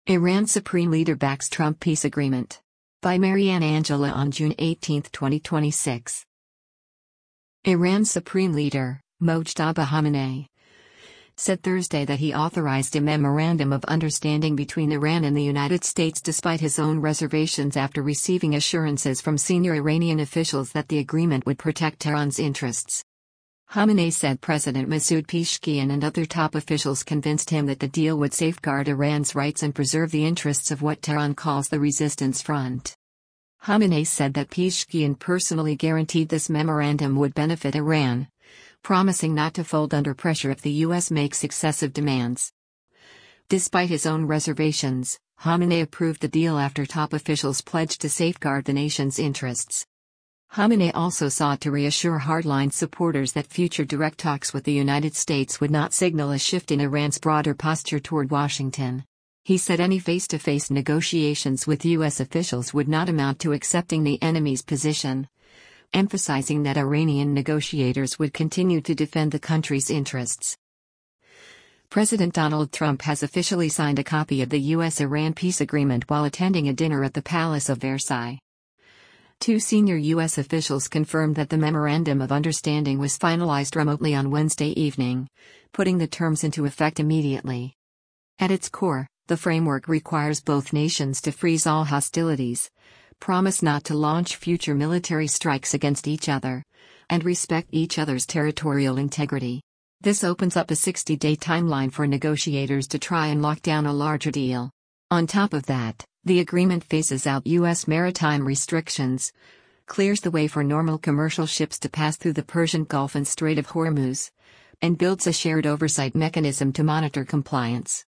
Iran Supreme Leader backs Trump peace agreement. By Marianne Angela on June 18, 2026. Iran's Supreme Leader, Mojtaba Khamenei, said Thursday that he authorized a memorandum of understanding between Iran and the United States despite his own reservations after receiving assurances from senior Iranian officials that the agreement would protect Tehran's interests. Khamenei said President Masoud Pezeshkian and other top officials convinced him that the deal would safeguard Iran's rights and preserve the interests of what Tehran calls the resistance front. Khamenei said that Pezeshkian personally guaranteed this memorandum would benefit Iran, promising not to fold under pressure if the U.S. makes excessive demands. Despite his own reservations, Khamenei approved the deal after top officials pledged to safeguard the nation's interests. Khamenei also sought to reassure hardline supporters that future direct talks with the United States would not signal a shift in Iran's broader posture toward Washington. He said any face-to-face negotiations with U.S. officials would not amount to accepting the enemy's position, emphasizing that Iranian negotiators would continue to defend the country's interests. President Donald Trump has officially signed a copy of the U.S.-Iran peace agreement while attending a dinner at the Palace of Versailles. Two senior U.S. officials confirmed that the Memorandum of Understanding was finalized remotely on Wednesday evening, putting the terms into effect immediately. At its core, the framework requires both nations to freeze all hostilities, promise not to launch future military strikes against each other, and respect each other's territorial integrity. This opens up a 60-day timeline for negotiators to try and lock down a larger deal. On top of that, the agreement phases out U.S. maritime restrictions, clears the way for normal commercial ships to pass through the Persian Gulf and Strait of Hormuz, and builds a shared oversight mechanism to monitor compliance.